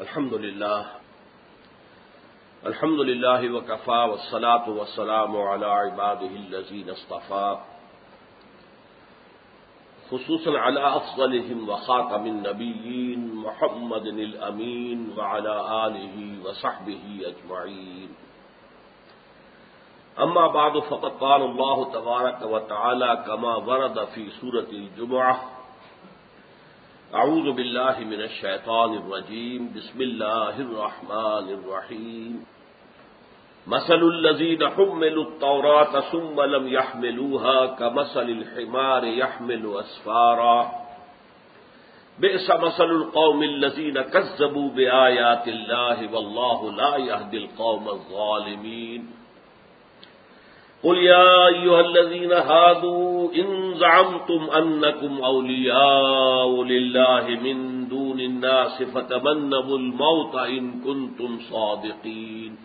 الحمد لله وكفى والصلاة والسلام على عباده الذين اصطفى خصوصا على أفضلهم وخاتم النبيين محمد الأمين وعلى آله وصحبه أجمعين. أما بعد فقد قال الله تبارك وتعالى كما ورد في سورة الجمعة: أعوذ بالله من الشيطان الرجيم بسم الله الرحمن الرحيم. مثل الذين حملوا التوراة ثم لم يحملوها كمثل الحمار يحمل أسفارا بئس مثل القوم الذين كذبوا بآيات الله والله لا يهدي القوم الظالمين. قل يا أيها الذين هادوا إن زعمتم أنكم أولياء لله من دون الناس فتمنوا الموت إن كنتم صادقين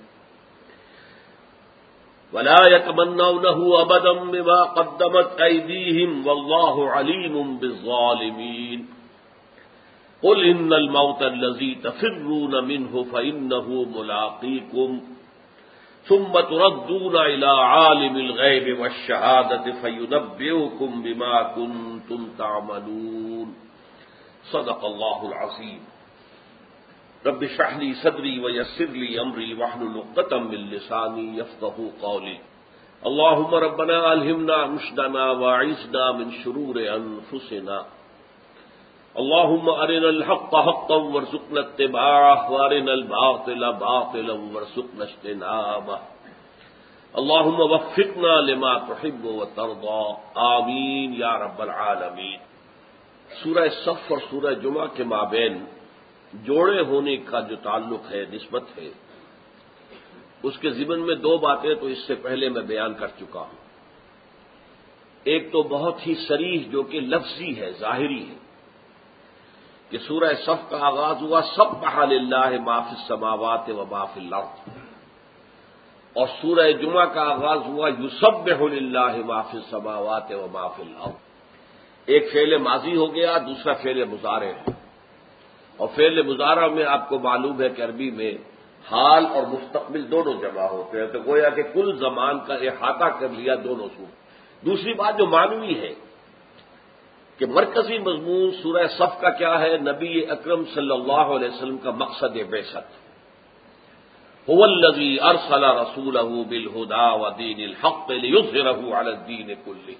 ولا يتمنونه أبدا بما قدمت أيديهم والله عليم بالظالمين. قل إن الموت الذي تفرون منه فإنه ملاقيكم ثم تردون إلى عالم الغيب والشهادة فينبئكم بما كنتم تعملون. صدق الله العظيم. رب اشرح لي صدري ويسر لي أمري واحلل عقدة من لساني يفقهوا قولي. اللهم ربنا ألهمنا رشدنا وأعذنا من شرور أنفسنا. اللهم أرنا الحق حقا وارزقنا اتباعه وأرنا الباطل باطلا وارزقنا اجتنابه. اللهم وفقنا لما تحب وترضى آمین یا رب العالمین. سورہ صف اور سورہ جمعہ کے مابین جوڑے ہونے کا جو تعلق ہے، نسبت ہے، اس کے ضمن میں دو باتیں تو اس سے پہلے میں بیان کر چکا ہوں. ایک تو بہت ہی صریح جو کہ لفظی ہے، ظاہری ہے، کہ سورہ صف کا آغاز ہوا سبح للہ ما فی السماوات و ما فی الارض، اور سورہ جمعہ کا آغاز ہوا یسبح للہ ما فی السماوات و ما فی الارض. ایک فعل ماضی ہو گیا، دوسرا فعل مضارع ہے. اور فعل مضارع میں آپ کو معلوم ہے کہ عربی میں حال اور مستقبل دونوں جمع ہوتے ہیں، تو گویا کہ کل زمان کا احاطہ کر لیا دونوں صورت. دوسری بات جو معنوی ہے کہ مرکزی مضمون سورہ صف کا کیا ہے؟ نبی اکرم صلی اللہ علیہ وسلم کا مقصد بعثت. هو الذی ارسل رسولہ بالہدی ودین الحق لیظہرہ علی الدین کلہ.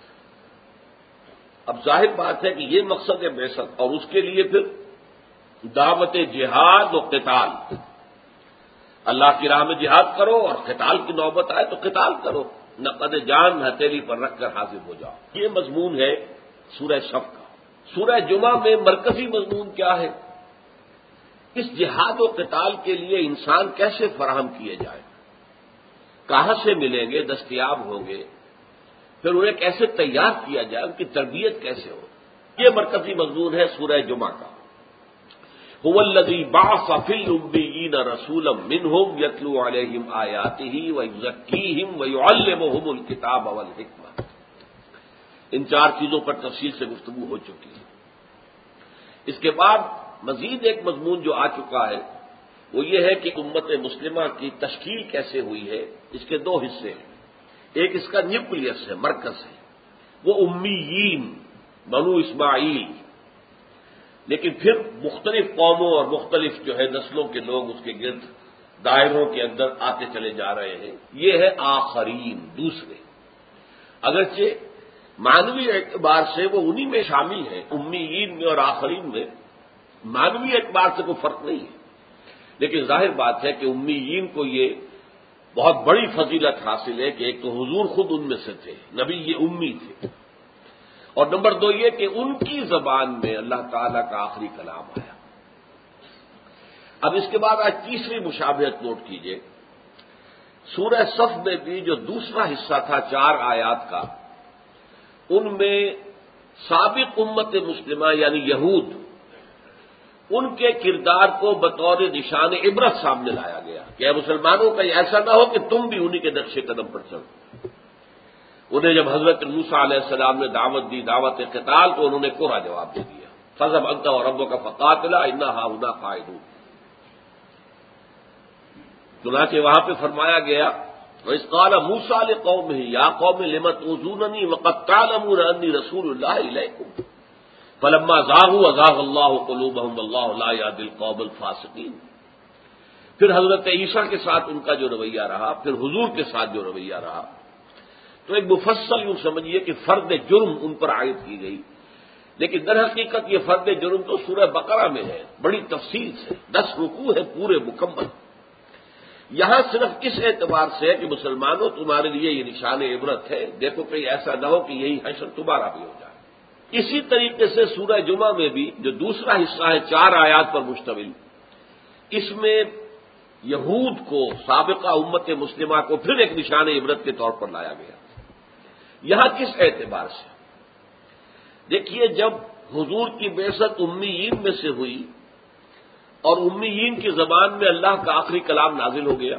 اب ظاہر بات ہے کہ یہ مقصد بعثت، اور اس کے لیے پھر دعوت جہاد و قتال. اللہ کی راہ میں جہاد کرو اور قتال کی نوبت آئے تو قتال کرو، نقد جان ہتھیلی پر رکھ کر حاضر ہو جاؤ. یہ مضمون ہے سورہ صف کا. سورہ جمعہ میں مرکزی مضمون کیا ہے؟ اس جہاد و قتال کے لیے انسان کیسے فراہم کیے جائیں، کہاں سے ملیں گے، دستیاب ہوں گے، پھر انہیں کیسے تیار کیا جائے، ان کی تربیت کیسے ہو. یہ مرکزی مضمون ہے سورہ جمعہ کا. هو الذی بعث فی الامیین رسولا منہم یتلو علیہم آیاتہ ویزکیہم ویعلمہم الکتاب والحکمہ. ان چار چیزوں پر تفصیل سے گفتگو ہو چکی ہے. اس کے بعد مزید ایک مضمون جو آ چکا ہے وہ یہ ہے کہ امت مسلمہ کی تشکیل کیسے ہوئی ہے. اس کے دو حصے ہیں. ایک اس کا نیوکلیس ہے، مرکز ہے، وہ امیین بنو اسماعیل. لیکن پھر مختلف قوموں اور مختلف جو ہے نسلوں کے لوگ اس کے گرد دائروں کے اندر آتے چلے جا رہے ہیں. یہ ہے آخرین، دوسرے. اگرچہ معنوی اعتبار سے وہ انہی میں شامل ہیں، امیین میں اور آخرین میں معنوی اعتبار سے کوئی فرق نہیں ہے. لیکن ظاہر بات ہے کہ امیین کو یہ بہت بڑی فضیلت حاصل ہے کہ ایک تو حضور خود ان میں سے تھے، نبی یہ امی تھے، اور نمبر دو یہ کہ ان کی زبان میں اللہ تعالیٰ کا آخری کلام آیا. اب اس کے بعد آج تیسری مشابہت نوٹ کیجئے. سورہ صف میں بھی جو دوسرا حصہ تھا 4 آیات کا، ان میں سابق امت مسلمہ یعنی یہود، ان کے کردار کو بطور نشان عبرت سامنے لایا گیا کہ اے مسلمانوں کا ایسا نہ ہو کہ تم بھی انہی کے نقش قدم پر چلو. انہیں جب حضرت موسیٰ علیہ السلام نے دعوت دی، دعوت قتال، تو انہوں نے کوڑا جواب دے دیا. فَاذْهَبْ أَنْتَ وَرَبُّكَ فَقَاتِلَا إِنَّا هَاهُنَا قَاعِدُونَ. چنانچہ وہاں پہ فرمایا گیا وَإِذْ قَالَ مُوسَىٰ لِقَوْمِهِ يَا قَوْمِ لِمَ تُؤْذُونَنِي وَقَدْ تَعْلَمُونَ أَنِّي رَسُولُ اللَّهِ إِلَيْكُمْ فَلَمَّا زَاغُوا أَزَاغَ اللَّهُ قُلُوبَهُمْ وَاللَّهُ لَا يَهْدِي الْقَوْمَ الْفَاسِقِينَ۔ پھر حضرت عیسیٰ کے ساتھ ان کا جو رویہ رہا، پھر حضور کے ساتھ جو رویہ رہا، تو ایک مفصل یوں سمجھیے کہ فرد جرم ان پر عائد کی گئی، لیکن در حقیقت یہ فرد جرم تو سورہ بقرہ میں ہے، بڑی تفصیل سے 10 رکوع ہے پورے مکمل۔ یہاں صرف اس اعتبار سے ہے کہ مسلمانوں تمہارے لیے یہ نشان عبرت ہے، دیکھو کہیں ایسا نہ ہو کہ یہی حشر تمہارا بھی ہو جائے۔ اسی طریقے سے سورہ جمعہ میں بھی جو دوسرا حصہ ہے 4 آیات پر مشتمل، اس میں یہود کو، سابقہ امت مسلمہ کو پھر ایک نشان عبرت کے طور پر لایا گیا۔ یہاں کس اعتبار سے؟ دیکھیے، جب حضور کی بعثت امیین میں سے ہوئی اور امیین کی زبان میں اللہ کا آخری کلام نازل ہو گیا،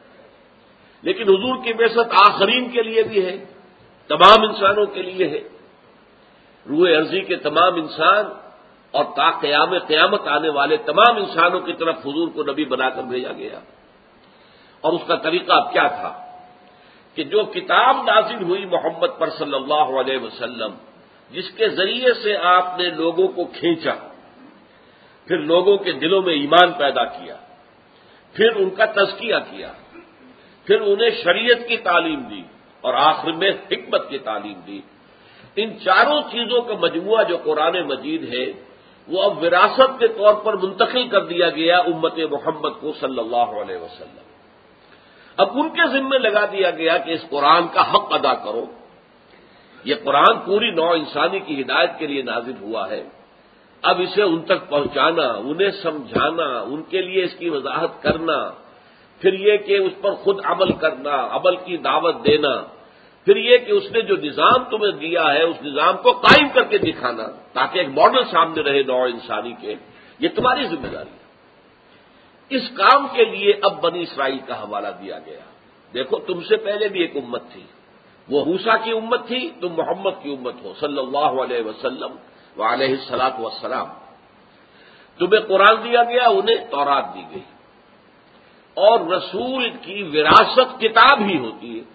لیکن حضور کی بعثت آخرین کے لیے بھی ہے، تمام انسانوں کے لیے ہے، روح ارضی کے تمام انسان اور تا قیامت آنے والے تمام انسانوں کی طرف حضور کو نبی بنا کر بھیجا گیا۔ اور اس کا طریقہ اب کیا تھا کہ جو کتاب نازل ہوئی محمد پر صلی اللہ علیہ وسلم، جس کے ذریعے سے آپ نے لوگوں کو کھینچا، پھر لوگوں کے دلوں میں ایمان پیدا کیا، پھر ان کا تزکیہ کیا، پھر انہیں شریعت کی تعلیم دی اور آخر میں حکمت کی تعلیم دی، ان چاروں چیزوں کا مجموعہ جو قرآن مجید ہے وہ اب وراثت کے طور پر منتقل کر دیا گیا امت محمد کو صلی اللہ علیہ وسلم۔ اب ان کے ذمہ لگا دیا گیا کہ اس قرآن کا حق ادا کرو۔ یہ قرآن پوری نوع انسانی کی ہدایت کے لیے نازل ہوا ہے، اب اسے ان تک پہنچانا، انہیں سمجھانا، ان کے لیے اس کی وضاحت کرنا، پھر یہ کہ اس پر خود عمل کرنا، عمل کی دعوت دینا، پھر یہ کہ اس نے جو نظام تمہیں دیا ہے اس نظام کو قائم کر کے دکھانا تاکہ ایک ماڈل سامنے رہے نوع انسانی کے، یہ تمہاری ذمہ داری ہے۔ اس کام کے لیے اب بنی اسرائیل کا حوالہ دیا گیا۔ دیکھو، تم سے پہلے بھی ایک امت تھی، وہ موسیٰ کی امت تھی، تم محمد کی امت ہو صلی اللہ علیہ وسلم وعلیہ الصلاۃ والسلام۔ تمہیں قرآن دیا گیا، انہیں تورات دی گئی، اور رسول کی وراثت کتاب ہی ہوتی ہے۔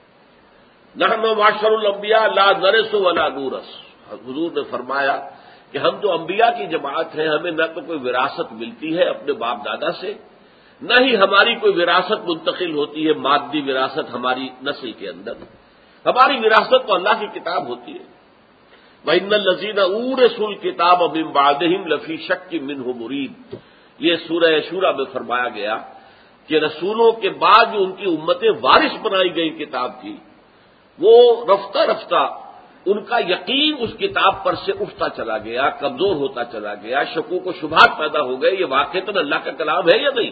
نحن معاشر الانبیاء لا نرث ولا نورث، حضور نے فرمایا کہ ہم جو انبیاء کی جماعت ہیں، ہمیں نہ تو کوئی وراثت ملتی ہے اپنے باپ دادا سے، نہ ہی ہماری کوئی وراثت منتقل ہوتی ہے، مادی وراثت ہماری نسل کے اندر۔ ہماری وراثت تو اللہ کی کتاب ہوتی ہے۔ وَإِنَّ الَّذِينَ أُورِثُوا الْكِتَابَ مِن بَعْدِهِمْ لَفِي شَكٍّ مِّنْهُ مُرِيبٍ، یہ سورہ شورى میں فرمایا گیا کہ رسولوں کے بعد جو ان کی امتیں وارث بنائی گئی کتاب تھی، وہ رفتہ رفتہ ان کا یقین اس کتاب پر سے اٹھتا چلا گیا، کمزور ہوتا چلا گیا، شکوک و شبہات پیدا ہو گئے، یہ واقعتاً اللہ کا کلام ہے یا نہیں۔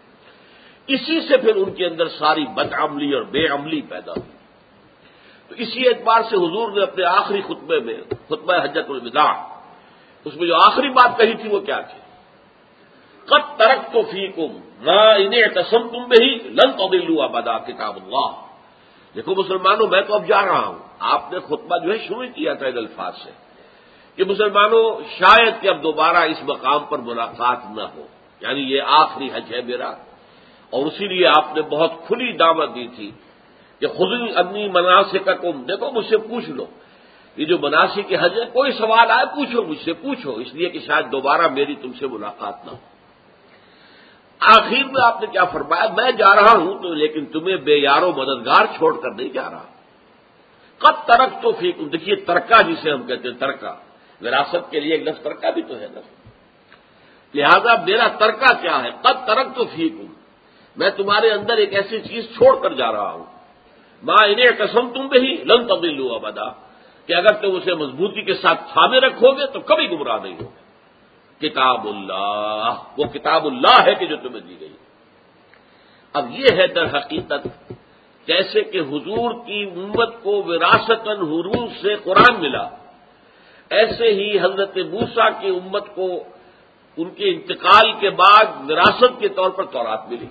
اسی سے پھر ان کے اندر ساری بدعملی اور بے عملی پیدا ہوئی۔ تو اسی اعتبار سے حضور نے اپنے آخری خطبے میں، خطبہ حجۃ الوداع، اس میں جو آخری بات کہی تھی وہ کیا تھی؟ قد ترکت فیکم ما ان اعتصمتم بہ لن تضلوا ابدا کتاب اللہ۔ دیکھو مسلمانوں، میں تو اب جا رہا ہوں۔ آپ نے خطبہ جو ہے شروع کیا تھا ان الفاظ سے کہ مسلمانوں شاید کہ اب دوبارہ اس مقام پر ملاقات نہ ہو، یعنی یہ آخری حج ہے میرا، اور اسی لیے آپ نے بہت کھلی دعوت دی تھی کہ خذوا عنی مناسککم، دیکھو مجھ سے پوچھ لو، یہ جو مناسک حج ہے، کوئی سوال آئے پوچھو، مجھ سے پوچھو، اس لیے کہ شاید دوبارہ میری تم سے ملاقات نہ ہو۔ آخر میں آپ نے کیا فرمایا؟ میں جا رہا ہوں تو لیکن تمہیں بے یار و مددگار چھوڑ کر نہیں جا رہا۔ قد ترکت فیکم، دیکھیے ترکہ جسے ہم کہتے ہیں، ترکہ وراثت کے لیے ایک لفظ ترکہ بھی تو ہے نا، لہذا میرا ترکہ کیا ہے؟ قد ترکت فیکم، میں تمہارے اندر ایک ایسی چیز چھوڑ کر جا رہا ہوں، ما ان اعتصمتم بہ لن تضلوا ابدا، کہ اگر تم اسے مضبوطی کے ساتھ تھامے رکھو گے تو کبھی گمراہ نہیں ہوگے۔ کتاب اللہ، وہ کتاب اللہ ہے کہ جو تمہیں دی گئی۔ اب یہ ہے در حقیقت جیسے کہ حضور کی امت کو وراثتاً حضور سے قرآن ملا، ایسے ہی حضرت موسیٰ کی امت کو ان کے انتقال کے بعد وراثت کے طور پر تورات ملی۔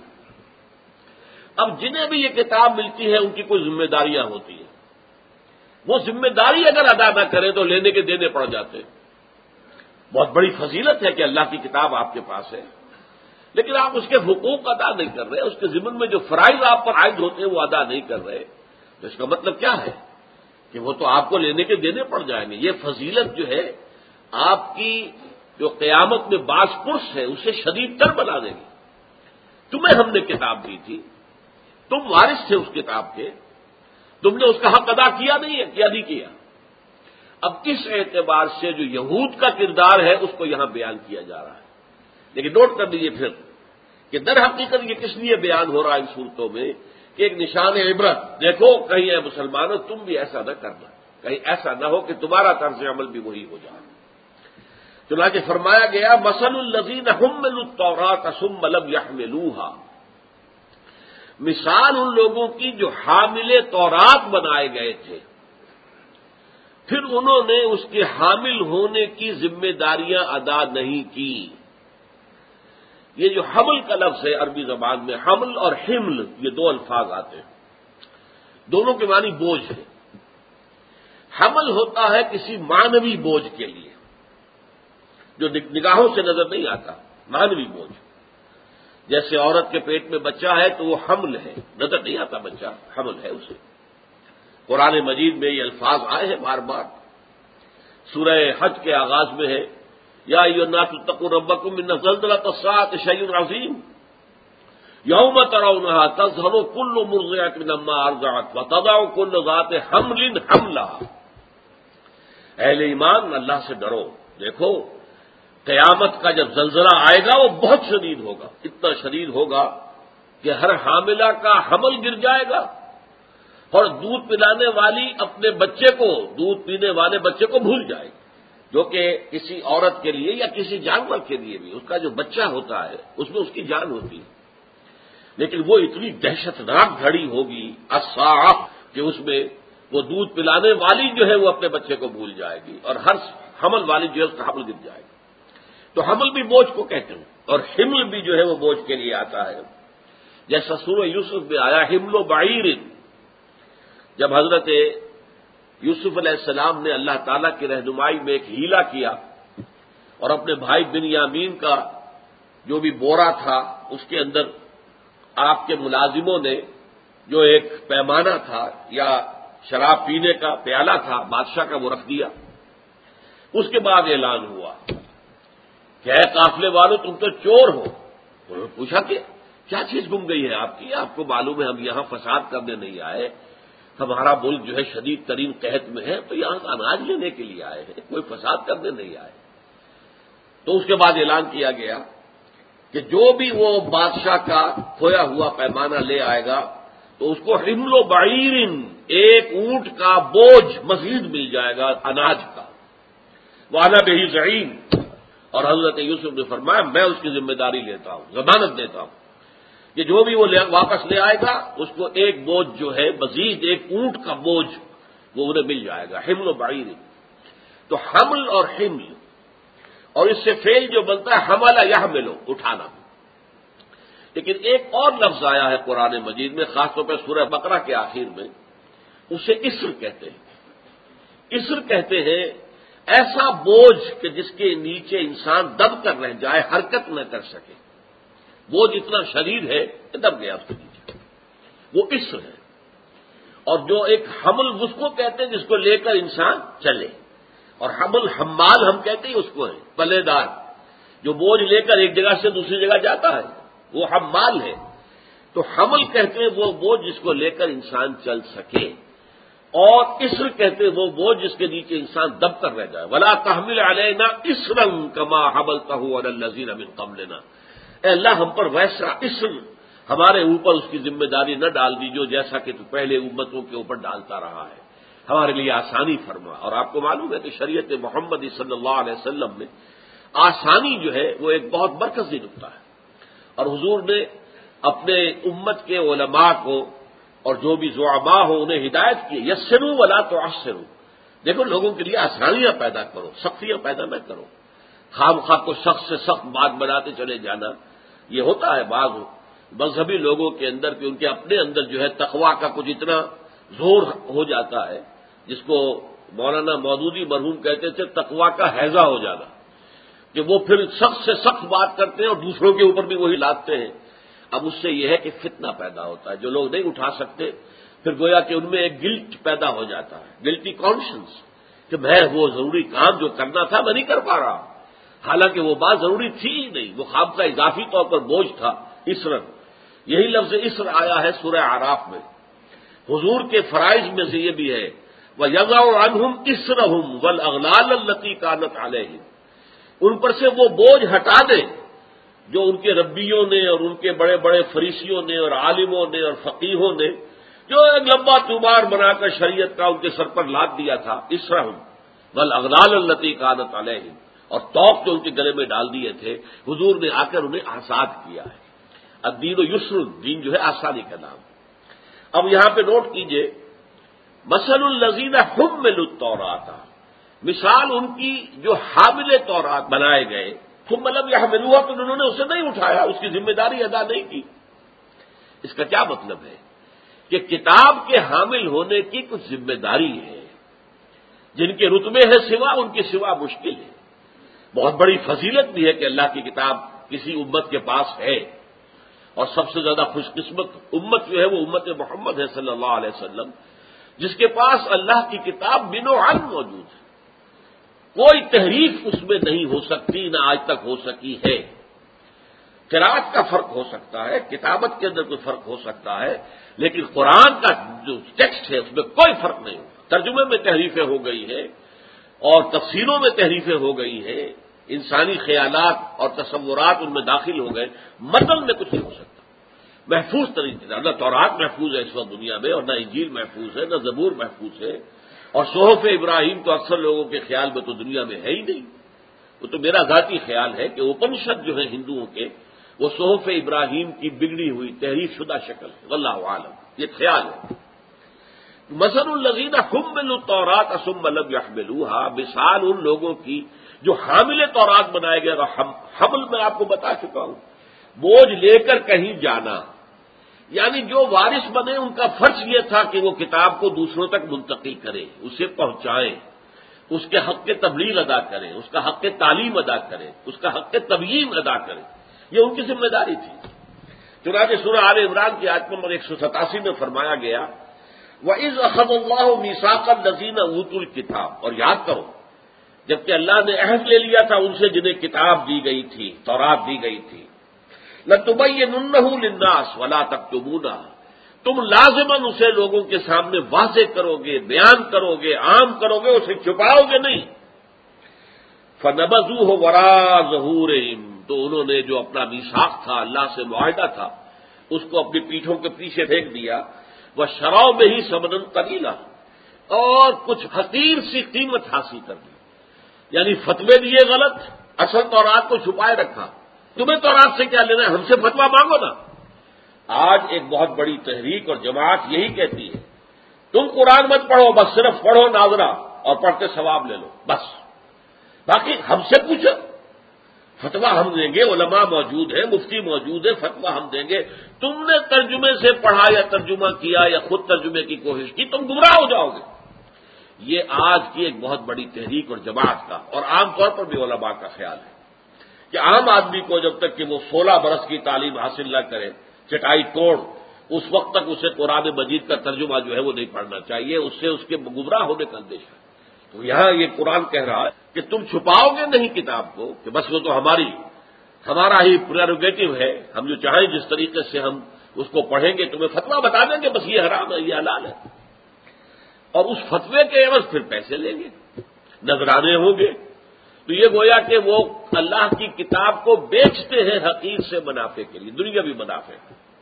اب جنہیں بھی یہ کتاب ملتی ہے ان کی کوئی ذمہ داریاں ہوتی ہیں، وہ ذمہ داری اگر ادا نہ کرے تو لینے کے دینے پڑ جاتے ہیں۔ بہت بڑی فضیلت ہے کہ اللہ کی کتاب آپ کے پاس ہے، لیکن آپ اس کے حقوق ادا نہیں کر رہے، اس کے ضمن میں جو فرائض آپ پر عائد ہوتے ہیں وہ ادا نہیں کر رہے، تو اس کا مطلب کیا ہے کہ وہ تو آپ کو لینے کے دینے پڑ جائیں گے۔ یہ فضیلت جو ہے آپ کی جو قیامت میں باز پرس ہے اسے شدید تر بنا دے گی۔ تمہیں ہم نے کتاب دی تھی، تم وارث تھے اس کتاب کے، تم نے اس کا حق ادا کیا نہیں ہے، کیا نہیں کیا۔ اب اس اعتبار سے جو یہود کا کردار ہے اس کو یہاں بیان کیا جا رہا ہے۔ لیکن نوٹ کر لیجیے پھر کہ در حقیقت یہ کس لیے بیان ہو رہا ہے ان صورتوں میں کہ ایک نشان عبرت، دیکھو کہیں اے مسلمانوں تم بھی ایسا نہ کرنا، کہیں ایسا نہ ہو کہ تمہارا طرز عمل بھی وہی ہو جائے۔ چنانچہ فرمایا گیا مثل الذین حملوا التوراۃ ثم لم یحملوها، مثال ان لوگوں کی جو حامل تورات بنائے گئے تھے پھر انہوں نے اس کے حامل ہونے کی ذمہ داریاں ادا نہیں کی۔ یہ جو حمل کا لفظ ہے عربی زبان میں، حمل اور حمل یہ دو الفاظ آتے ہیں، دونوں کے معنی بوجھ ہے۔ حمل ہوتا ہے کسی معنوی بوجھ کے لیے جو نگاہوں سے نظر نہیں آتا، معنوی بوجھ، جیسے عورت کے پیٹ میں بچہ ہے تو وہ حمل ہے، نظر نہیں آتا بچہ، حمل ہے اسے۔ قرآن مجید میں یہ الفاظ آئے ہیں بار بار، سورہ حج کے آغاز میں ہے یا ایھا الناس اتقوا ربکم ان زلزلۃ الساعۃ شیء عظیم یوم ترونها تذهل كل مرضعۃ عما ارضعت وتضع كل ذات حمل حملها۔ اہل ایمان اللہ سے ڈرو، دیکھو قیامت کا جب زلزلہ آئے گا وہ بہت شدید ہوگا، اتنا شدید ہوگا کہ ہر حاملہ کا حمل گر جائے گا، اور دودھ پلانے والی اپنے بچے کو، دودھ پینے والے بچے کو بھول جائے گی، جو کہ کسی عورت کے لیے یا کسی جانور کے لیے بھی اس کا جو بچہ ہوتا ہے اس میں اس کی جان ہوتی ہے، لیکن وہ اتنی دہشت ناک گھڑی ہوگی الساعہ کہ اس میں وہ دودھ پلانے والی جو ہے وہ اپنے بچے کو بھول جائے گی، اور ہر حمل والی جو ہے اس کا حمل گر جائے گا۔ تو حمل بھی بوجھ کو کہتے ہیں، اور حمل بھی جو ہے وہ بوجھ کے لیے آتا ہے، جیسا سورہ یوسف میں آیا حمل و بعیر، جب حضرت یوسف علیہ السلام نے اللہ تعالیٰ کی رہنمائی میں ایک ہیلا کیا اور اپنے بھائی بنیامین کا جو بھی بورا تھا اس کے اندر آپ کے ملازموں نے جو ایک پیمانہ تھا یا شراب پینے کا پیالہ تھا بادشاہ کا وہ رکھ دیا، اس کے بعد اعلان ہوا کہ اے قافلے والوں تم تو چور ہو۔ انہوں نے پوچھا کہ کیا چیز گم گئی ہے آپ کی؟ آپ کو معلوم ہے ہم یہاں فساد کرنے نہیں آئے، ہمارا ملک جو ہے شدید ترین قحط میں ہے تو یہاں اناج لینے کے لیے آئے ہیں، کوئی فساد کرنے نہیں آئے۔ تو اس کے بعد اعلان کیا گیا کہ جو بھی وہ بادشاہ کا کھویا ہوا پیمانہ لے آئے گا تو اس کو حمل و بعیر، ایک اونٹ کا بوجھ مزید مل جائے گا اناج کا، وانا بہ زعیم۔ اور حضرت یوسف نے فرمایا میں اس کی ذمہ داری لیتا ہوں، ضمانت دیتا ہوں کہ جو بھی وہ واپس لے آئے گا اس کو ایک بوجھ جو ہے مزید ایک اونٹ کا بوجھ وہ انہیں مل جائے گا، حمل و بعیر۔ تو حمل اور حمل، اور اس سے فعل جو بنتا ہے حمل یحمل، اٹھانا۔ لیکن ایک اور لفظ آیا ہے قرآن مجید میں، خاص طور پہ سورہ بقرہ کے آخر میں، اسے اسر کہتے ہیں۔ اسر کہتے ہیں ایسا بوجھ کہ جس کے نیچے انسان دب کر رہ جائے، حرکت نہ کر سکے، بوجھ اتنا شدید ہے کہ دب گیا اس کے نیچے، وہ اسر ہے۔ اور جو ایک حمل اس کو کہتے ہیں جس کو لے کر انسان چلے، اور حمل حمال ہم کہتے ہیں اس کو ہے، پلے دار، جو بوجھ لے کر ایک جگہ سے دوسری جگہ جاتا ہے وہ حمال ہے۔ تو حمل کہتے ہیں وہ بوجھ جس کو لے کر انسان چل سکے، اور اسر کہتے ہیں وہ بوجھ جس کے نیچے انسان دب کر رہ جائے۔ ولا تحمل علینا اسرا کما حملتہ علی الذین من قبلنا، اے اللہ ہم پر ویسا اسر ہمارے اوپر اس کی ذمہ داری نہ ڈال دیجو جیسا کہ تو پہلے امتوں کے اوپر ڈالتا رہا ہے، ہمارے لیے آسانی فرما۔ اور آپ کو معلوم ہے کہ شریعت محمدی صلی اللہ علیہ وسلم میں آسانی جو ہے وہ ایک بہت مرکزی نقطہ ہے، اور حضور نے اپنے امت کے علماء کو اور جو بھی زعماء ہو انہیں ہدایت کی، یسروا ولا تعسروا، دیکھو لوگوں کے لیے آسانیاں پیدا کرو، سختیاں پیدا نہ کرو، خام خواہ کو سخت سے سخت بات بناتے چلے جانا۔ یہ ہوتا ہے بعض مذہبی لوگوں کے اندر کہ ان کے اپنے اندر جو ہے تقویٰ کا کچھ اتنا زور ہو جاتا ہے، جس کو مولانا مودودی مرحوم کہتے تھے تقویٰ کا ہیضہ ہو جانا۔ کہ وہ پھر سخت سے سخت بات کرتے ہیں اور دوسروں کے اوپر بھی وہی لاتے ہیں۔ اب اس سے یہ ہے کہ فتنہ پیدا ہوتا ہے، جو لوگ نہیں اٹھا سکتے پھر گویا کہ ان میں ایک گلٹ پیدا ہو جاتا ہے، گلٹی کانشنس، کہ میں وہ ضروری کام جو کرنا تھا میں نہیں کر پا رہا، حالانکہ وہ بات ضروری تھی ہی نہیں، وہ خامخواہ اضافی طور پر بوجھ تھا۔ اسرن، یہی لفظ اسر آیا ہے سورہ اعراف میں۔ حضور کے فرائض میں سے یہ بھی ہے وَيَضَعُ عَنْهُمْ إِسْرَهُمْ وَالْأَغْلَالَ الَّتِي كَانَتْ عَلَيْهِمْ، ان پر سے وہ بوجھ ہٹا دیں جو ان کے ربیوں نے اور ان کے بڑے بڑے فریسیوں نے اور عالموں نے اور فقیہوں نے جو ایک لمبا طومار بنا کر شریعت کا ان کے سر پر لاد دیا تھا، اسرہم والأغلال التي كانت علیہم، اور توق جو ان کے گلے میں ڈال دیے تھے، حضور نے آ کر انہیں آزاد کیا ہے۔ الدین یسر، دین جو ہے آسانی کا نام۔ اب یہاں پہ نوٹ کیجئے، مثل الذین حملوا التوراۃ، مثال ان کی جو حامل تورات بنائے گئے، ثم لم یحملوها، تو انہوں نے اسے نہیں اٹھایا، اس کی ذمہ داری ادا نہیں کی۔ اس کا کیا مطلب ہے کہ کتاب کے حامل ہونے کی کچھ ذمہ داری ہے، جن کے رتبے ہے سوا، ان کی سوا مشکل ہے۔ بہت بڑی فضیلت بھی ہے کہ اللہ کی کتاب کسی امت کے پاس ہے، اور سب سے زیادہ خوش قسمت امت جو ہے وہ امت محمد ہے صلی اللہ علیہ وسلم، جس کے پاس اللہ کی کتاب بنوعن موجود ہے، کوئی تحریف اس میں نہیں ہو سکتی، نہ آج تک ہو سکی ہے۔ قرأت کا فرق ہو سکتا ہے، کتابت کے اندر کوئی فرق ہو سکتا ہے، لیکن قرآن کا جو ٹیکسٹ ہے اس میں کوئی فرق نہیں ہوتا۔ ترجمے میں تحریفیں ہو گئی ہیں اور تفسیروں میں تحریفیں ہو گئی ہیں، انسانی خیالات اور تصورات ان میں داخل ہو گئے، متن میں کچھ نہیں ہو سکتا۔ محفوظ طریقے سے نہ تورات محفوظ ہے اس وقت دنیا میں، اور نہ انجیل محفوظ ہے، نہ زبور محفوظ ہے، اور صحف ابراہیم تو اکثر لوگوں کے خیال میں تو دنیا میں ہے ہی نہیں۔ وہ تو میرا ذاتی خیال ہے کہ اپنشد جو ہے ہندوؤں کے، وہ صحف ابراہیم کی بگڑی ہوئی تحریف شدہ شکل ہے، واللہ عالم، یہ خیال ہے۔ مثل الذین حملوا التوراۃ ثم لم یحملوها، مثال ان لوگوں کی جو حامل تورات بنائے گئے، اور حمل میں آپ کو بتا چکا ہوں، بوجھ لے کر کہیں جانا، یعنی جو وارث بنے ان کا فرض یہ تھا کہ وہ کتاب کو دوسروں تک منتقل کریں، اسے پہنچائیں، اس کے حق کے تبلیغ ادا کریں، اس کا حق کے تعلیم ادا کریں، اس کا حق کے تبیین ادا کریں، یہ ان کی ذمہ داری تھی۔ چنانچہ سورہ آل عمران کی آیت نمبر 187 میں فرمایا گیا وَإِذْ أَخَذَ اللَّهُ مِيثَاقَ الَّذِينَ أُوتُوا الْكِتَابَ، اور یاد کرو جبکہ اللہ نے عہد لے لیا تھا ان سے جنہیں کتاب دی گئی تھی، تورات دی گئی تھی، لَتُبَيِّنُنَّهُ لِلنَّاسِ وَلَا تَكْتُمُونَهُ، تم لازماً اسے لوگوں کے سامنے واضح کرو گے، بیان کرو گے، عام کرو گے، اسے چھپاؤ گے نہیں۔ فَنَبَذُوهُ وَرَاءَ ظُهُورِهِمْ، تو انہوں نے جو اپنا میثاق تھا، اللہ سے معاہدہ تھا، اس کو اپنی پیٹھوں کے پیچھے پھینک دیا، وَشَرَوْا بِهِ ثَمَنًا قَلِيلًا، اور کچھ حقیر سی قیمت حاصل کر لی، یعنی فتوے دیے غلط، اصل تورات کو چھپائے رکھا۔ تمہیں تورات سے کیا لینا ہے، ہم سے فتویٰ مانگو نا۔ آج ایک بہت بڑی تحریک اور جماعت یہی کہتی ہے تم قرآن مت پڑھو، بس صرف پڑھو ناظرہ اور پڑھ کے ثواب لے لو، بس باقی ہم سے پوچھو، فتویٰ ہم دیں گے، علماء موجود ہیں، مفتی موجود ہے، فتویٰ ہم دیں گے۔ تم نے ترجمے سے پڑھا یا ترجمہ کیا یا خود ترجمے کی کوشش کی، تم گمراہ ہو جاؤ گے۔ یہ آج کی ایک بہت بڑی تحریک اور جماعت کا، اور عام طور پر بھی علماء کا خیال ہے کہ عام آدمی کو جب تک کہ وہ 16 برس کی تعلیم حاصل نہ کرے، چٹائی توڑ، اس وقت تک اسے قرآن مجید کا ترجمہ جو ہے وہ نہیں پڑھنا چاہیے، اس سے اس کے گمراہ ہونے کا اندیشہ ہے۔ تو یہاں یہ قرآن کہہ رہا ہے کہ تم چھپاؤ گے نہیں کتاب کو، کہ بس وہ تو ہمارا ہی پریروگیٹو ہے، ہم جو چاہیں جس طریقے سے ہم اس کو پڑھیں گے، تمہیں فتویٰ بتا دیں گے بس یہ حرام ہے یہ حلال ہے، اور اس فتوے کے عوض پھر پیسے لیں گے، نذرانے ہوں گے۔ تو یہ گویا کہ وہ اللہ کی کتاب کو بیچتے ہیں حقیر سے منافع کے لیے، دنیاوی منافع۔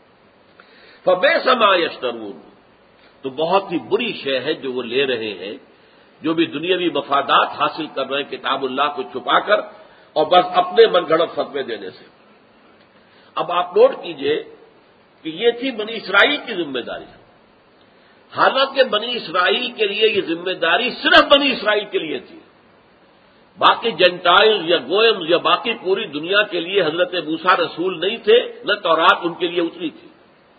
فَبِئْسَ مَا يَشْتَرُونَ، تو بہت ہی بری شے ہے جو وہ لے رہے ہیں، جو بھی دنیاوی مفادات حاصل کر رہے ہیں کتاب اللہ کو چھپا کر اور بس اپنے من گھڑت فتوے دینے سے۔ اب آپ نوٹ کیجئے کہ یہ تھی بنی اسرائیل کی ذمہ داری، حالانکہ بنی اسرائیل کے لیے یہ ذمہ داری صرف بنی اسرائیل کے لیے تھی، باقی جنٹائل یا گوئم یا باقی پوری دنیا کے لیے حضرت موسیٰ رسول نہیں تھے، نہ تورات ان کے لیے اتری تھی،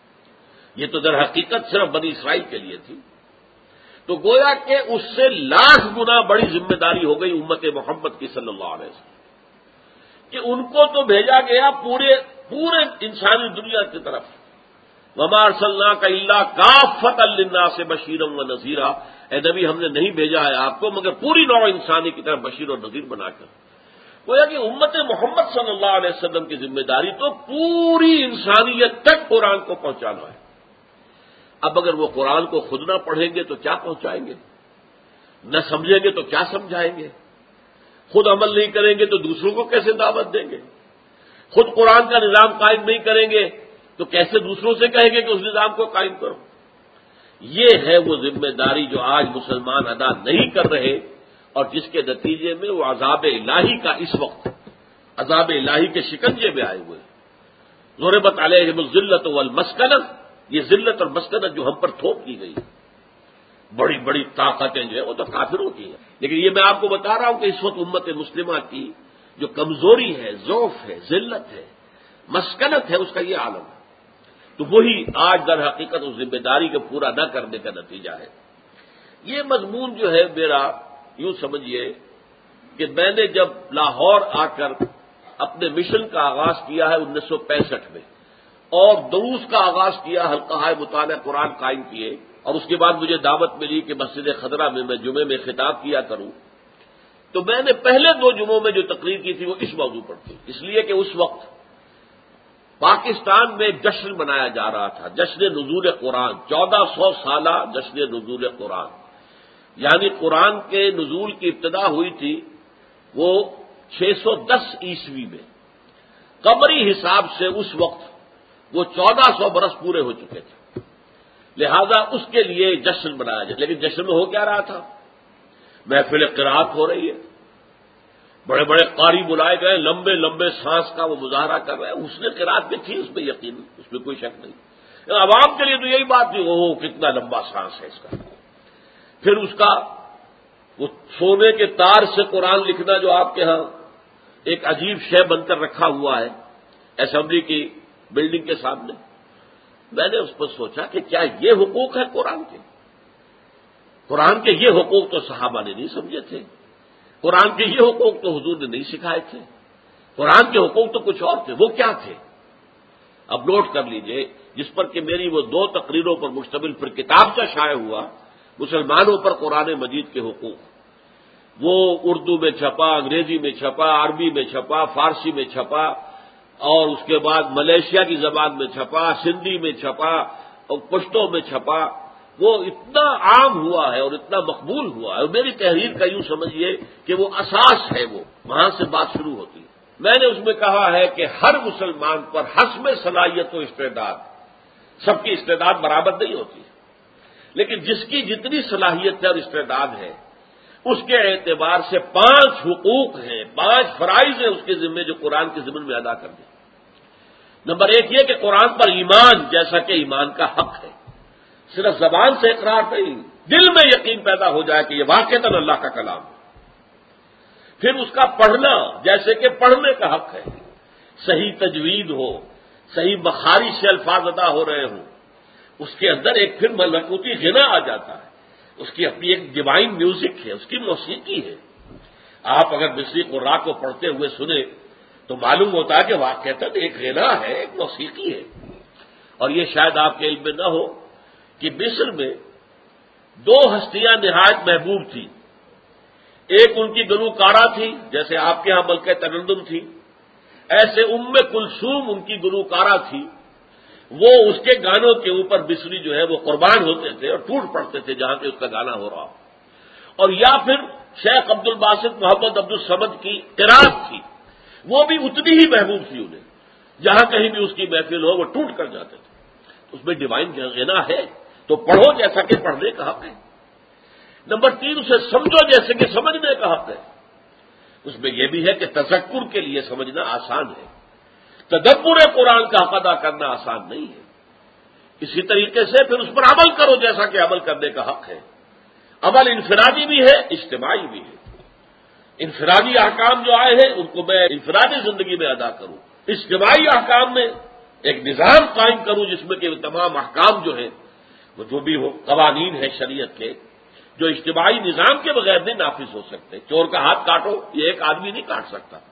یہ تو در حقیقت صرف بنی اسرائیل کے لیے تھی۔ تو گویا کہ اس سے 1,00,000 گنا بڑی ذمہ داری ہو گئی امت محمد کی صلی اللہ علیہ وسلم۔ کہ ان کو تو بھیجا گیا پورے انسانی دنیا کی طرف. وما ارسلناک الا کافۃ للناس بشیرا ونذیرا، اے نبی ہم نے نہیں بھیجا ہے آپ کو مگر پوری نوع انسانی کی طرف بشیر اور نذیر بنا کر. گویا کہ امت محمد صلی اللہ علیہ وسلم کی ذمہ داری تو پوری انسانیت تک قرآن کو پہنچانا ہے. اب اگر وہ قرآن کو خود نہ پڑھیں گے تو کیا پہنچائیں گے؟ نہ سمجھیں گے تو کیا سمجھائیں گے؟ خود عمل نہیں کریں گے تو دوسروں کو کیسے دعوت دیں گے؟ خود قرآن کا نظام قائم نہیں کریں گے تو کیسے دوسروں سے کہیں گے کہ اس نظام کو قائم کرو؟ یہ ہے وہ ذمہ داری جو آج مسلمان ادا نہیں کر رہے، اور جس کے نتیجے میں وہ عذاب الہی کا اس وقت عذاب الہی کے شکنجے میں آئے ہوئے. ضربت علیہم الذلۃ والمسکنۃ، یہ ذلت اور مسکنت جو ہم پر تھوپ کی گئی، بڑی بڑی طاقتیں جو ہیں وہ تو کافروں کی ہیں. لیکن یہ میں آپ کو بتا رہا ہوں کہ اس وقت امت مسلمہ کی جو کمزوری ہے، ضعف ہے، ذلت ہے، مسکنت ہے، اس کا یہ عالم ہے. تو وہی آج در حقیقت اس ذمہ داری کو پورا نہ کرنے کا نتیجہ ہے. یہ مضمون جو ہے میرا، یوں سمجھیے کہ میں نے جب لاہور آ کر اپنے مشن کا آغاز کیا ہے 1965 میں، اور دروس کا آغاز کیا، حلقہ مطالعہ قرآن قائم کیے، اور اس کے بعد مجھے دعوت ملی کہ مسجد خضرہ میں جمعے میں خطاب کیا کروں، تو میں نے پہلے 2 جمعوں میں جو تقریر کی تھی وہ اس موضوع پر تھی. اس لیے کہ اس وقت پاکستان میں ایک جشن منایا جا رہا تھا، جشن نزول قرآن، 1400 سالہ جشن نزول قرآن. یعنی قرآن کے نزول کی ابتدا ہوئی تھی وہ 610 عیسوی میں، قمری حساب سے اس وقت وہ 1400 برس پورے ہو چکے تھے. لہذا اس کے لیے جشن منایا جائے. لیکن جشن میں ہو کیا رہا تھا؟ محفل قرات ہو رہی ہے، بڑے بڑے قاری بلائے گئے، لمبے لمبے سانس کا وہ مظاہرہ کر رہے ہیں. حسن قرات میں تھی، اس میں یقین، اس میں کوئی شک نہیں. عوام کے لیے تو یہی بات تھی، اوہ کتنا لمبا سانس ہے اس کا. پھر اس کا وہ سونے کے تار سے قرآن لکھنا جو آپ کے ہاں ایک عجیب شے بن کر رکھا ہوا ہے اسمبلی کی بلڈنگ کے سامنے، میں نے اس پر سوچا کہ کیا یہ حقوق ہے قرآن کے؟ قرآن کے یہ حقوق تو صحابہ نے نہیں سمجھے تھے، قرآن کے یہ حقوق تو حضور نے نہیں سکھائے تھے. قرآن کے حقوق تو کچھ اور تھے. وہ کیا تھے؟ اب نوٹ کر لیجئے، جس پر کہ میری وہ 2 تقریروں پر مشتمل پھر کتاب کا شائع ہوا، مسلمانوں پر قرآن مجید کے حقوق. وہ اردو میں چھپا، انگریزی میں چھپا، عربی میں چھپا، فارسی میں چھپا، اور اس کے بعد ملیشیا کی زبان میں چھپا، سندھی میں چھپا اور پشتو میں چھپا. وہ اتنا عام ہوا ہے اور اتنا مقبول ہوا ہے، اور میری تحریر کا یوں سمجھیے کہ وہ اساس ہے، وہ وہاں سے بات شروع ہوتی ہے. میں نے اس میں کہا ہے کہ ہر مسلمان پر حسب صلاحیت و استعداد، سب کی استعداد برابر نہیں ہوتی، لیکن جس کی جتنی صلاحیت ہے اور استعداد ہے اس کے اعتبار سے 5 حقوق ہیں، 5 فرائض ہیں اس کے ذمے جو قرآن کے ضمن میں ادا کر دیں. نمبر 1 یہ کہ قرآن پر ایمان جیسا کہ ایمان کا حق ہے، صرف زبان سے اقرار نہیں، دل میں یقین پیدا ہو جائے کہ یہ واقعتاً اللہ کا کلام ہے. پھر اس کا پڑھنا جیسے کہ پڑھنے کا حق ہے، صحیح تجوید ہو، صحیح مخارج سے الفاظ ادا ہو رہے ہوں. اس کے اندر ایک پھر ملکوتی غنا آ جاتا ہے، اس کی اپنی ایک ڈیوائن میوزک ہے، اس کی موسیقی ہے. آپ اگر مصری قراء کو پڑھتے ہوئے سنیں تو معلوم ہوتا ہے کہ واقعتاً ایک غنا ہے، ایک موسیقی ہے. اور یہ شاید آپ کے علم میں نہ ہو کہ مصر میں 2 ہستیاں نہایت محبوب تھیں. ایک ان کی گلوکارہ تھی، جیسے آپ کے ہاں ملکہ ترنم تھی، ایسے کلثوم ان کی گلوکارہ تھی. وہ اس کے گانوں کے اوپر مصری جو ہے وہ قربان ہوتے تھے اور ٹوٹ پڑتے تھے جہاں پہ اس کا گانا ہو رہا ہو. اور یا پھر شیخ عبد الباسط محمد عبد الصمد کی قرات تھی، وہ بھی اتنی ہی محبوب تھی انہیں، جہاں کہیں بھی اس کی محفل ہو وہ ٹوٹ کر جاتے تھے. اس میں ڈیوائن غنا ہے تو پڑھو جیسا کہ پڑھنے کا حق ہے. نمبر 3 اسے سمجھو جیسے کہ سمجھنے کا حق ہے. اس میں یہ بھی ہے کہ تذکر کے لیے سمجھنا آسان ہے، تدبر قرآن کا حق ادا کرنا آسان نہیں ہے. اسی طریقے سے پھر اس پر عمل کرو جیسا کہ عمل کرنے کا حق ہے. عمل انفرادی بھی ہے، اجتماعی بھی ہے. انفرادی احکام جو آئے ہیں ان کو میں انفرادی زندگی میں ادا کروں، اجتماعی احکام میں ایک نظام قائم کروں جس میں کہ تمام احکام جو ہیں وہ جو بھی ہو قوانین ہیں شریعت کے، جو اجتماعی نظام کے بغیر نہیں نافذ ہو سکتے. چور کا ہاتھ کاٹو، یہ ایک آدمی نہیں کاٹ سکتا،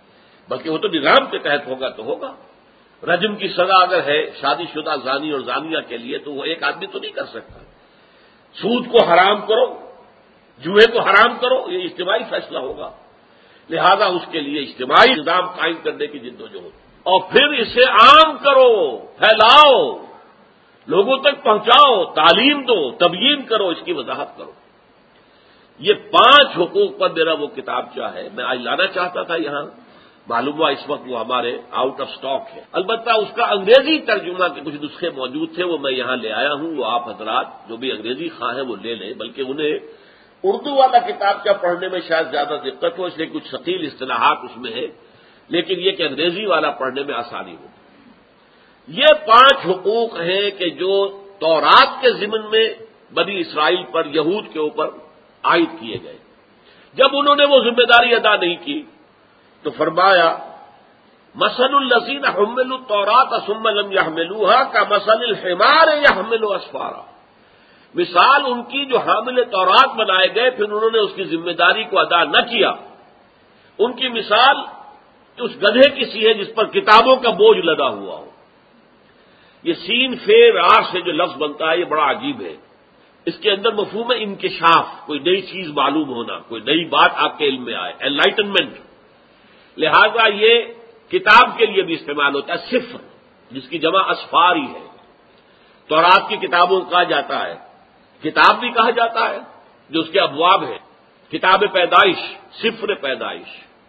بلکہ وہ تو نظام کے تحت ہوگا تو ہوگا۔ رجم کی سزا اگر ہے شادی شدہ زانی اور زانیہ کے لیے تو وہ ایک آدمی تو نہیں کر سکتا۔ سود کو حرام کرو، جوئے کو حرام کرو، یہ اجتماعی فیصلہ ہوگا، لہذا اس کے لیے اجتماعی نظام قائم کرنے کی جدوجہد، اور پھر اسے عام کرو، پھیلاؤ، لوگوں تک پہنچاؤ، تعلیم دو، تبیین کرو، اس کی وضاحت کرو۔ یہ 5 حقوق پر میرا وہ کتابچہ ہے، میں آج لانا چاہتا تھا یہاں، معلوم ہوا اس وقت وہ ہمارے آؤٹ آف سٹاک ہے۔ البتہ اس کا انگریزی ترجمہ کے کچھ نسخے موجود تھے، وہ میں یہاں لے آیا ہوں، وہ آپ حضرات جو بھی انگریزی خواہ ہیں وہ لے لیں، بلکہ انہیں اردو والا کتابچہ پڑھنے میں شاید زیادہ دقت ہو، اس لیے کچھ ثقیل اصطلاحات اس میں ہے، لیکن یہ کہ انگریزی والا پڑھنے میں آسانی ہو۔ یہ 5 حقوق ہیں کہ جو تورات کے ضمن میں بنی اسرائیل پر، یہود کے اوپر عائد کیے گئے۔ جب انہوں نے وہ ذمہ داری ادا نہیں کی تو فرمایا مثل الذین حملوا التوراۃ ثم لم يحملوها كمثل الحمار يحمل اسفارا، مثال ان کی جو حامل تورات بنائے گئے پھر انہوں نے اس کی ذمہ داری کو ادا نہ کیا، ان کی مثال اس گدھے کی سی ہے جس پر کتابوں کا بوجھ لدا ہوا ہو۔ یہ سین فے را سے جو لفظ بنتا ہے یہ بڑا عجیب ہے، اس کے اندر مفہوم ہے انکشاف، کوئی نئی چیز معلوم ہونا، کوئی نئی بات آپ کے علم میں آئے، انلائٹنمنٹ۔ لہذا یہ کتاب کے لیے بھی استعمال ہوتا ہے، صفر جس کی جمع اسفار ہی ہے۔ تورات کی کتابوں کو کہا جاتا ہے، کتاب بھی کہا جاتا ہے جو اس کے ابواب ہیں، کتاب پیدائش، صفر پیدائش،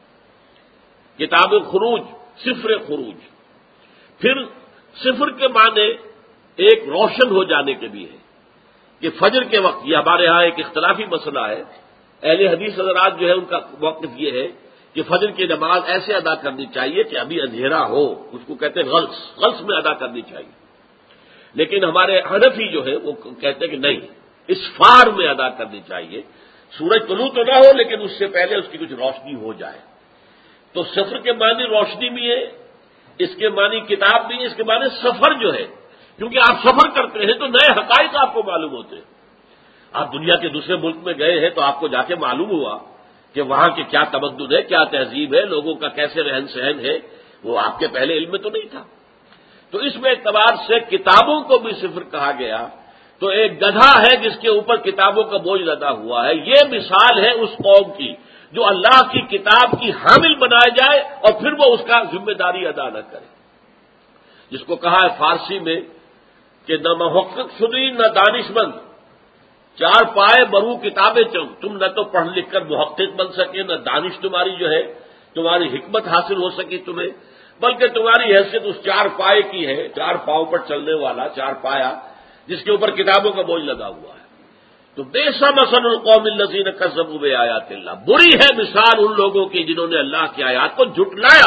کتاب خروج، صفر خروج۔ پھر صفر کے معنی ایک روشن ہو جانے کے بھی ہے کہ فجر کے وقت، یہ ہمارے ہاں ایک اختلافی مسئلہ ہے، اہل حدیث حضرات جو ہے ان کا موقف یہ ہے کہ فجر کی نماز ایسے ادا کرنی چاہیے کہ ابھی اندھیرا ہو، اس کو کہتے ہیں غلس میں ادا کرنی چاہیے، لیکن ہمارے حنفی جو ہے وہ کہتے ہیں کہ نہیں، اسفار میں ادا کرنی چاہیے، سورج طلوع تو نہ ہو لیکن اس سے پہلے اس کی کچھ روشنی ہو جائے۔ تو صفر کے معنی روشنی بھی ہے، اس کے معنی کتاب بھی ہے، اس کے معنی سفر جو ہے، کیونکہ آپ سفر کرتے ہیں تو نئے حقائق آپ کو معلوم ہوتے ہیں۔ آپ دنیا کے دوسرے ملک میں گئے ہیں تو آپ کو جا کے معلوم ہوا کہ وہاں کے کیا تمدن ہے، کیا تہذیب ہے، لوگوں کا کیسے رہن سہن ہے، وہ آپ کے پہلے علم میں تو نہیں تھا۔ تو اس میں اعتبار سے کتابوں کو بھی صفر کہا گیا، تو ایک گدھا ہے جس کے اوپر کتابوں کا بوجھ لدا ہوا ہے، یہ مثال ہے اس قوم کی جو اللہ کی کتاب کی حامل بنائے جائے اور پھر وہ اس کا ذمہ داری ادا نہ کرے، جس کو کہا ہے فارسی میں کہ نہ محقق شدی نہ دانش مند، 4 پائے برو کتابیں تم نہ تو پڑھ لکھ کر محقق بن سکے، نہ دانش تمہاری جو ہے تمہاری حکمت حاصل ہو سکی تمہیں، بلکہ تمہاری حیثیت اس 4 پائے کی ہے، 4 پاؤں پر چلنے والا 4 پایا جس کے اوپر کتابوں کا بوجھ لگا ہوا ہے۔ تو بیسا مثل القوم الذین کذبوا بآیات اللہ، بری ہے مثال ان لوگوں کی جنہوں نے اللہ کی آیات کو جھٹلایا۔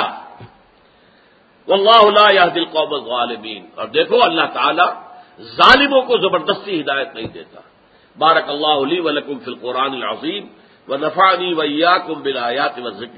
واللہ لا یہدی القوم الظالمین، اور دیکھو اللہ تعالی ظالموں کو زبردستی ہدایت نہیں دیتا۔ بارک اللہ لی ولکم فی القرآن العظیم ونفعنی وإیاکم بالآیات والذکر